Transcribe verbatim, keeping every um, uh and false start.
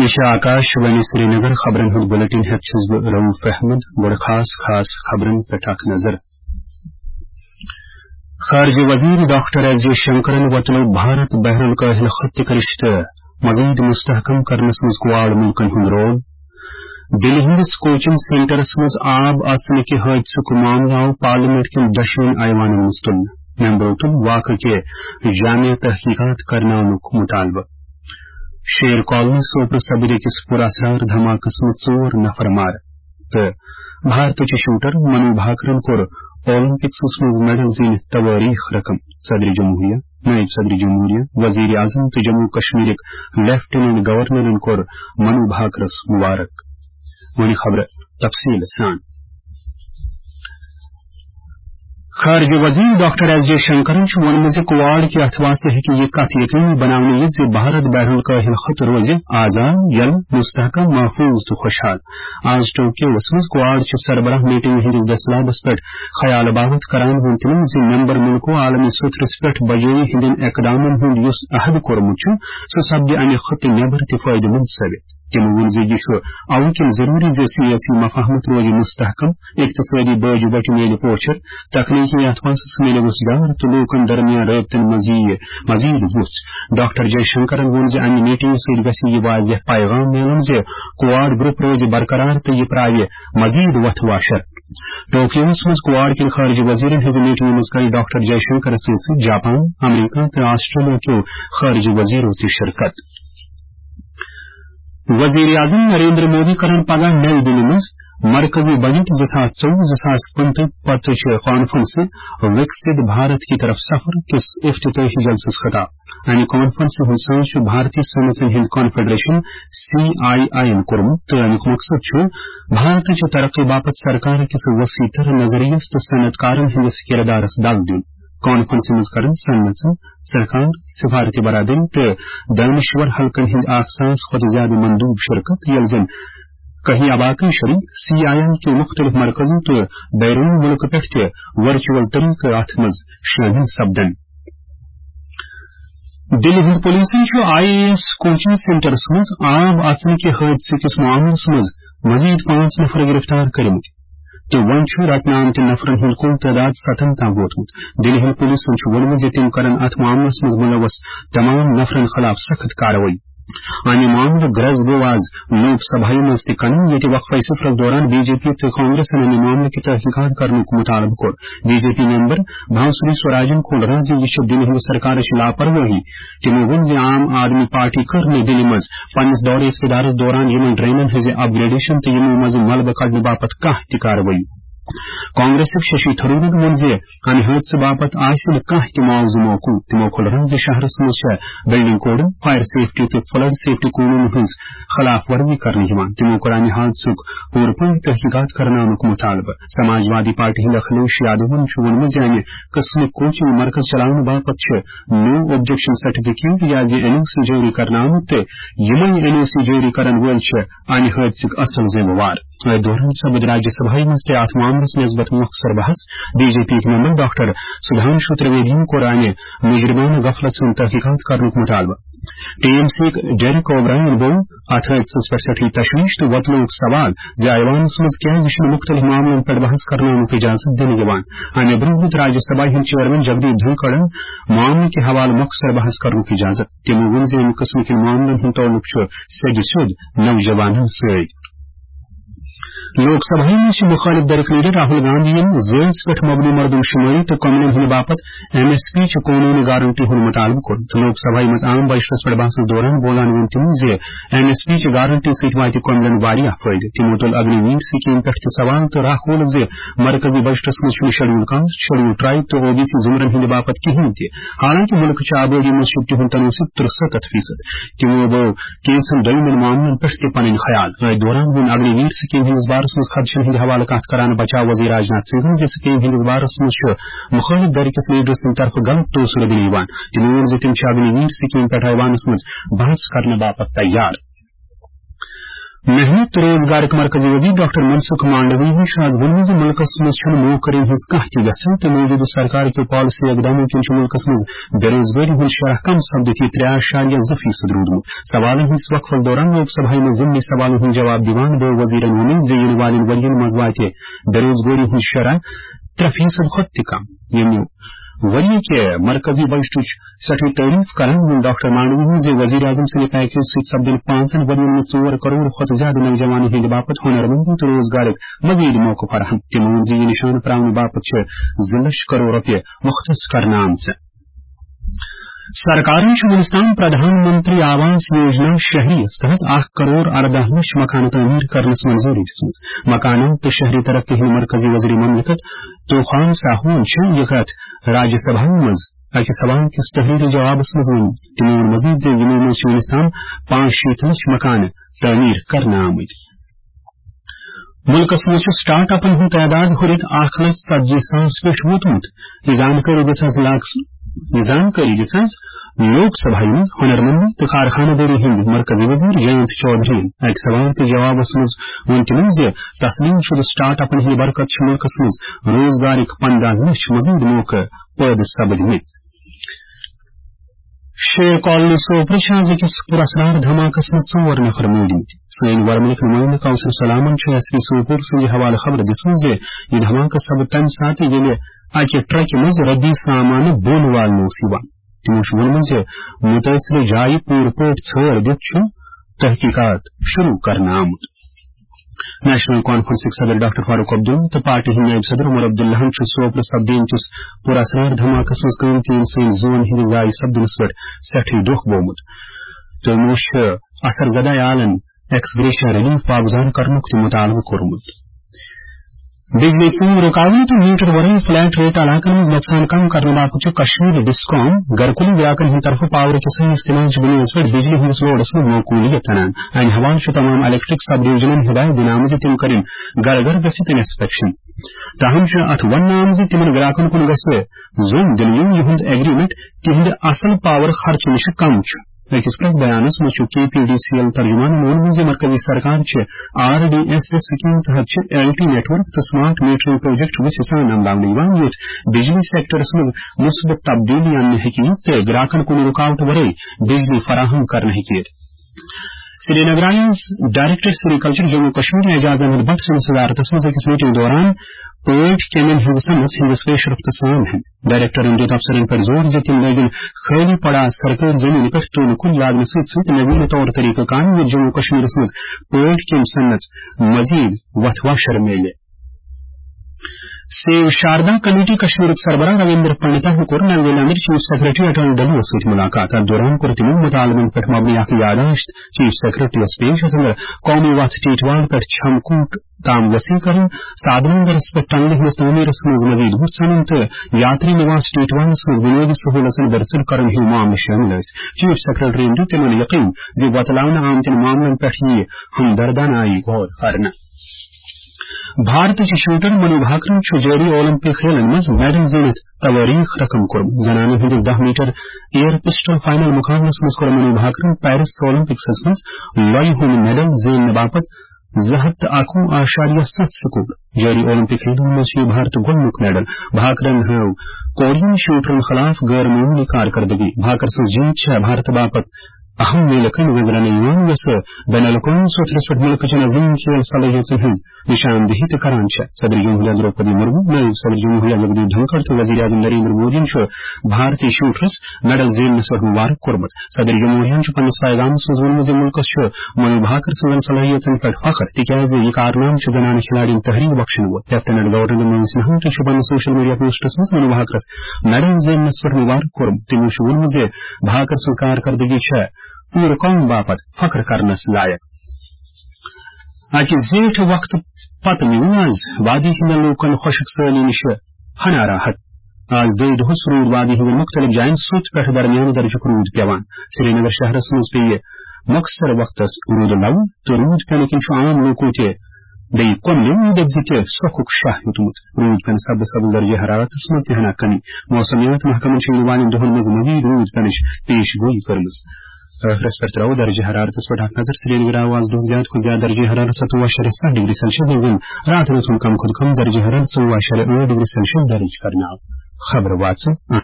यह आकाशवाणी श्रीनगर खबरन हुंद बुलेटिन हेत छुस बह रऊफ अहमद गोड़ खास खास खबरन पेट अख नजर। खारजा वजीर डॉक्टर एस जयशंकरन वतलो भारत बहरुल कहल खत्त करिश्त मजीद मुस्तहकम करनस मज कुआड़ मुल्कन हुंद रोल। दिल्ली हिंदस कोचिंग सेंटरस मज आब आसने के हादसुक मामला पार्लियामेंट के दशवन ऐवान मुस्तुल मेंबरों वाक़ के जामिया तहकीकात करनानुक मुतालबा। शेर कॉलोनी सोपर सबरी किस पुरस्कार धमाकस में चोर नफर मार तो भारत शूटर मनु भाकरन कोर ओलंपिक्स में मेडल जीन तवारीख रकम सदर जमहूरिया नायब सदर जमहूरिया वजीर आजम तो जम्मू कश्मीर लेफ्टिनेंट गवर्नर कोर मनु भाकरस मुबारक वनी खबर तफसील सान। खारजा वजीर डॉक्टर एस जयशंकरन वोनमज कुवाड़ के अथवा से कि यह कथ यकीनी बनाने ये भारत बैरुल कहल खत रोज आजाद यल मुस्तहकम महफूज तो खुशहाल। आज टोक्यो मज कुवाड़ सरबराह मीटिंग हिंदिस दसलाबस पे ख्याल बाबत करान वोन मेंबर मुल्को आलमी सुथरस पे बजोई हिंदिन इकदामन हुंद युस अहद कोरमुत सो सब्द अमे खत नेबर ते फायदेमंद साबित। तमो वोन यह अवकिन जरूरी जे सियासी मफाहमत रोज मुस्तहकम इक्तसादी बज बट मेल पोचर तकनीकी अथवास मेल वसगार तो लोकन दरमियान रबतन मजीद वुच। डॉक्टर जयशंकरन वोन अमे मीटिंग सद गि यह वाजह पैगाम मिलन जे कुवाड़ ग्रुप रोज बरकरार तो यह प्राय मजीद वथ वाशर। टोक्योस मज कुवाड़ के खारजा वजीरन हज मीटिंग मज कर डॉक्टर जयशंकर से जापान अमरीका तो ऑस्ट्रेलिया के खारजा वजीरों की शिरकत। वजीर आजम नरेंद्र मोदी करन पगह नई दिल्ली मज मरकजी बजट जसास चौदह जसास पंत पत कॉन्फ्रेंस विकसित भारत की तरफ सफर किस इफ्तिताही जलसस खिताब अमे कॉन्फ्रेंस हिस्स भारतीय सनअतन हिंद कॉन्फेडरेशन सी आई आई कोर्मुत तो अमुक मकसद भारत तरक्की बापत सरकार किस वसी तर नजरियस तो सनअतकारन हिंदस किरदारस दाल दिन। कॉन्फ्रेंस मज करन सनअतन सरकार सिफारती बरादरी तो दानिश्वर हलकन हिंद आखसास खुद ज्यादा मंदूब शिरकत यलजन कहीं अबाकी शरीक सी आई आई के मुख्तलिफ मरकजों तो बैरून मुल्क पे वर्चुअल तरीके अथ मज शामिल सपदन। दिल्ली हिंद police I A S coaching सेंटरस मज आब आसने के हादसे किस मामलस मज मजीद पांच नफर गिरफ्तार करमत तो वन रटना आमत नफरन हुंद कुल तादाद सतन ता वोतमुत। दिल्ली हिंद पुलिस वोनमज तिम करन अथ मामलस मज मुलवस तमाम नफरन खिलाफ सख्त कार्रवाई। अमे मामल ग्रज गो आज लोकसभा मज तन ये वक्फे सफरस दौरान बीजेपी तो कांग्रेस अमे मामले की तहकीकात करनुक मुतालबा कोर। बीजेपी मेंबर भांसुरी स्वराजन कोल रज यह दिल्ली हिंद सरकार लापरवाही तमो वोन आम आदमी पार्टी कर दिल्ली मज पन्नस दौर इख्तिदारस दौरान यमन ड्रेनन हज अपग्रेडेशन तो यमो मज मलबा कड़ने बापत कह ति कार्रवाई। कांग्रेस शशि थरूरन वोन अमे हादसे बापत आसिल कह ति मुआवजा मौकू तमो खोल रज शहरस मज बिल्डिंग कोड फायर सेफ्टी तो फ्लड सेफ्टी कानून हज खिलाफ वर्जी करने तमो कोर अमे हादसुक पूर पूरी तहकीकात करनानुक मुतालबा। समाजवादी पार्टी हिंद अखिलेश यादवन वोनमज अमे कस्म कोचिंग मरकज चलाने बापत नो ऑब्जेक्शन सर्टिफिकेट या एनओसी जारी करनामुत तो यमन एनओसी जारी करन वोल अमे हादसुक असल जिम्मेवार। दौरान सबद राज्यसभा मज अथ मामलस नस्बत मुख्तर बहस BJP member doctor Sudhanshu Trivedi कोर अमे मुजरिमाना गफलत हुंद तहकीकात करनुक मुतालबा। टीएमसी डेरेक ओब्रायन वो अथ हादसस पे सठी तशवीश तो वतलोक सवाल जे ऐवानस मज क्या मुख्तलिफ मामलों पर बहस करनानुक इजाजत दिन जवान अमे ब्रुहत राज्यसभा हिंद चेयरमैन जगदीप धनखड़ मामले के हवाले मुख्तर बहस करनुक इजाजत तमो वोन अमे कस्म के मामलन हुंद तौलुक सज सुद नौजवानन सत। लोकसभा में मुखालिफ दरक लीडर राहुल गांधी जेल्स पे मबनी मरदमशुमारी तो कमलन हुन बापत एमएसपी च कानूनी गारंटी हुन मुतालबा कोर। तो लोकसभा मज आम बजटस पे बहस दौरान बोलान वोन तम जे एमएसपी च गारंटी सत वात कमलन वारिया फायदे तमो तुल अग्निवीर स्कीम पे सवाल तो राह खोल जे मरकजी बजटस मज शेड्यूल कास्ट शेड्यूल ट्राइब तो ओबीसी जुमरन हिंद बापत कहीं थे। हालांकि मुल्क च आबादी मज शिफ्ट हुन तनूसिब तिरसठ फीसद तमो वो केसन दयमन मामलन पे पन ख्याल दौरान वोन अग्निवीर स्कीम हिंद बारस मज खदशन हिंद हवाले कथ करान बचाव वजीर राजनाथ सिंह स्कीम हिंदिस बारस मज मुखालिफ दरकिस लीडर सद तरफ गलत तोसर दिन तमो वोन तम अग्निवीर स्कीम पे ऐवानस मज बहस करने बापत तैयार। محنت روزگار مرکزی وزیر ڈاکٹر منسوخ مانڈوی شاز ون ملکس مز موقرین ہز کھانا گھن تو موجودہ سرکار کے پالسی اقداموں کن ملکس مز بے روزگاری ہند شرح کم سپدت یہ ترے اشاریہ زٕ فیصد روٗدمُت سوالن ہندس وقفس دوران لوک سبھا میں ضمنی سوالن ہند جواب دِوان گوٚو وزیرن ووٚن زِ ین والٮ۪ن ؤرین منٛز واتہِ بے روزگاری ہند شرح ترے فیصد کھۄتہٕ تہِ کم ییٚمہِ وری کے مرکزی بجٹچ سٹھی تعریف کران ڈاکٹر مانڈوی زِ وزیر اعظم سٕنٛدِ پیکیج سۭتۍ سپدن پانژن ورین منٛز ژور کروڑ کھۄتہٕ زیادٕ نوجوانن ہٕنٛدِ باپت ہُنرمندی تہٕ روزگارٕکۍ مزید موقعہٕ فراہم تِمو ووٚن زِ یہِ نشانہٕ ترٛاونہٕ باپت چھِ زٕ لچھ کروڑ رۄپیہِ مختص کرنہٕ آمژٕ سرکارن ونستان پردھان منتری آواس یوجنا شہری تحت اخ کروڑ اردہ لچھ مکان تعمیر کرنس منظوری دِژمٕژ مکانات تہٕ شہری ترقی ہند مرکزی وزیر مملکت طوفان ساہون چھِ یہِ کتھ راجیہ سبھا منٛز اکہِ سوال کِس تحریری جوابس منٛز ؤنمٕژ تِمو ووٚن مزید زِ یِمو منٛز چھِ ونستان پانٛژھ شیٖتھ لچھ مکان تعمیر کرنہٕ آمٕتۍ ملکس منٛز چھُ سٹارٹ اپن ہُنٛد تعداد ہُرِتھ اکھ لچھ ژتجی ساس پٮ۪ٹھ ووتمُت یہِ زانکٲری دِژ یہ زانکاری دِژ لوک سبھا منٛز ہُنرمندی تہٕ کارخانہ دٲری ہٕنٛدۍ مرکزی وزیر جینت چودھرین اکہِ سوال کِس جوابس منٛز ووٚن تِمو زِ تسلیم شدہ سٹارٹ اپن ہٕنٛدِ برکت چھِ ملکس منٛز روزگارٕکۍ پندہ لچھ مزید موقعہٕ پٲدٕ سپدمٕتۍ شیر کالونی سوپرٕ چھِ آز أکِس پُراسرار دھماکس منٛز ژور نفر موٗدمٕتۍ سٲنۍ ورمُلٕکۍ نُمٲیندٕ کوثر سلامن چھُ ایس پی سوپور سٕنٛدِ حوالہٕ خبر دِژمٕژ زِ یہِ دھماکہٕ سپد تمہِ ساتہٕ ییٚلہِ اکہِ ٹرکہِ منٛز ردی سامانہٕ بۄن والنہٕ اوس یِوان تِمو چھُ ووٚنمُت زِ مُتٲثرٕ جایہِ پوٗرٕ پٲٹھۍ ژھٲر دِتھ چھُ تحقیقات شروع کرنہٕ آمُت نیشنل کانفرنسٕکۍ صدر ڈاکٹر فاروق عبداللہ تہٕ پارٹی ہٕنٛدۍ نٲیِب صدر عمر عبداللہن چھُ سوپرٕ سپدیمتِس پُراسرار دھماکس منٛز قۭمتی اِنسٲنی زون ہٕنٛدِ ضایہِ سپدنس پٮ۪ٹھ سٮ۪ٹھٕے دۄکھ گوٚومُت تہٕ یِمو چھِ اثر زدہ عیالن ایکس گریشیا ریلیف واگزار کرنُک تہِ مُطالبہٕ کوٚرمُت بجلی کم رکاوٹ تو میٹر ورائے فلیٹ ریٹ علاقن میں نقصان کم کرنے باپت کشمیر ڈسکام گرکلی گراکن ہند طرف پاور کے صحیح استعمال بنیاد پہ بجلی ہندس لوڈس میں موقولیت انان امہ حوالہ تمام الیکٹرک سب ڈویژنن ہدایت دن آمت تم کریں گر گر گھت انسپیکشن تاہم ات ون آمت تمن گراکن کن گھ زون دن یہند ایگریمنٹ تہند اصل پاور خرچ نش کم أکِس پریس بیانس منٛز چھُ کے پی ڈی سی ایل ترجمانن ووٚنمُت زِ مرکزی سرکار چھِ R D S S scheme تحت چھِ ایل ٹی نیٹ ورک تہٕ سمارٹ میٹرنگ پروجیکٹ وٕژھِ سان عملاونہٕ یِوان یُتھ بجلی سیکٹرس منٛز مثبت تبدیلی اننہٕ ہیٚکہِ یِتھ تہٕ گراکن کُنہِ رُکاوٹ ورٲے بجلی فراہم کرنہٕ ہیٚکہِ یِتھ Srinagar director sericulture Jammu Kashmir Ejaz Ahmad Bhat سٕنٛدِس صدارتس منٛز أکِس میٹنگ دوران پٲٹھۍ کیمین ہٕنٛزِ صنعت ہٕنٛدِس پیش رفت سان ہن ڈائریکٹرن دِیُت افسرن پٮ۪ٹھ زور زِ تِم لٲگِن خٲلی پڑا سرکٲرۍ زٔمیٖنہِ پٮ۪ٹھ تُلہٕ کُلۍ لاگنہٕ سۭتۍ سۭتۍ نویٖن طور طریقہٕ کامہِ ییٚتہِ جموں کشمیرس منٛز پٲٹھۍ کیٚمۍ صنعت مزید وتھ واشر میلہِ سیو شاردا کمیٹی کشمیر سربراہ رویندر پنڈتا کوٚر نوِ دِلہِ اندر چیف سیکرٹری اٹل ڈلو سۭتۍ ملاقات اتھ دوران کوٚر تِمو مطالبن پٮ۪ٹھ مبنی اکھ یاداشت چیف سیکرٹریس پیش اتھ اندر قومی وتھ ٹیٹوال پٮ۪ٹھ چھمکوٹ تام وسیع کرن سادرنگرس پٮ۪ٹھ ٹنلہِ ہٕنٛدِس تعمیرس منٛز مزید وُژھ ژھنُن تہٕ یاتری نواس ٹیٹوالس منٛز بنیٲدی سہوٗلژن برسر کرن ہِوۍ معاملہٕ شٲمِل ٲسۍ چیف سیکرٹریَن دیُت تِمن یقین زِ وۄتلاونہٕ آمتٮ۪ن معاملن پٮ۪ٹھ یِیہِ ہمدردانہ آیی غور کرنہٕ بھارتٕچ شوٹر منو بھاکرن چھُ جٲری اولمپک کھیلن منٛز میڈل زیٖنِتھ توٲریٖخ رقم کوٚرمُت زنانن ہٕنٛدِس دہ میٹر ایر پسٹل فائنل مقابلس منٛز کوٚر منو بھاکرن پیرس اولمپکسس منٛز لۄیہِ ہُنٛد میڈل زیننہٕ باپتھ زٕ ہتھ تہٕ اکوُہ اشاریہ ستھ سکور جٲری اولمپک کھیلن منٛز چھُ بھارت گۄڈنیُک میڈل بھاکرن ہٲو کورین شوٹرن خلاف غٲر معموٗلی کارکردگی بھاکر سٕنٛز جیٖت چھےٚ بھارت باپتھ اہم میلہِ وزرانہٕ یِوان یۄسہٕ بین الاقوامی سطحس پٮ۪ٹھ مُلکٕچن عظیٖم کھیل صلٲحیژن ہٕنٛز نشاندہی تہِ کران چھےٚ صدر جمہوریہ درٛوپدی مُرموٗ نٲیِب صدر جمہوریہ جگدیٖپ دھنکڑ تہٕ وزیر اعظم نریندر مودیَن چھُ بھارتی شوٹرس میڈل زیننس پٮ۪ٹھ مبارک کوٚرمُت صدر جمہوریہن چھُ پننِس پیغامس منٛز ووٚنمُت زِ مُلکس چھُ منو بھاکر سٕنٛزن صلٲحیژن پٮ۪ٹھ فخر تِکیازِ یہِ کارنامہٕ چھُ زنانہٕ کھلاڑین تحریک بخشن وول لیفٹیننٹ گورنر منوج سنہاہن تہِ چھُ پننِس سوشل میڈیا پوسٹس منٛز منو بھاکرس میڈل زیننس پٮ۪ٹھ مبارک کوٚرمُت تِمو چھُ ووٚنمُت زِ بھاکر سٕنٛز کارکردگی چھےٚ پوٗرٕ قوم باپت فخر کرنس لایق اکہِ زیٹھِ وقتہٕ پتہٕ میوٗل آز وادی ہٕنٛدٮ۪ن لوٗکن خۄشک سٲلی نِش ہنا راحت آز دۄیہِ دۄہس روٗد وادی ہٕنٛزن مختلف جاین سوٚت پٮ۪ٹھ درمیانہٕ درجُک روٗد پیوان سری نگر شہرس منٛز پیٚیہِ مۄخصر وقتس روٗدٕ لوُن تہٕ روٗد پٮ۪نہٕ کِنۍ چھُ عام لوٗکو تہِ بیٚیہِ کۄنٛبلٮ۪و دٔبزِ تہِ سۄکھُک شاہ ہیوٚتمُت روٗد پٮ۪نہٕ سبزٕ سبز درجہِ حرارتس منٛز تہِ ہنا کمی موسمیات محکمن چھِ یِنہٕ والٮ۪ن دۄہن منٛز مزید روٗد پٮ۪نٕچ پیش گویی کٔرمٕژ ٲخرس پٮ۪ٹھ ترٛاوو درجہ حرارتس پٮ۪ٹھ اکھ نظر سرینگر آو آز دۄہُک زیادٕ کھۄتہٕ زیادٕ درجہ حرارت ستوُہ اشاریہ سَتھ ڈگری سیلسیس ییٚلہِ زن راتھ روٗدمُت کم کھۄتہٕ کم درجہ حرارت ژوٚوُہ اشاریہ ٲٹھ ڈگری سیلسیس درج کرنہٕ آو. خبر واژٕ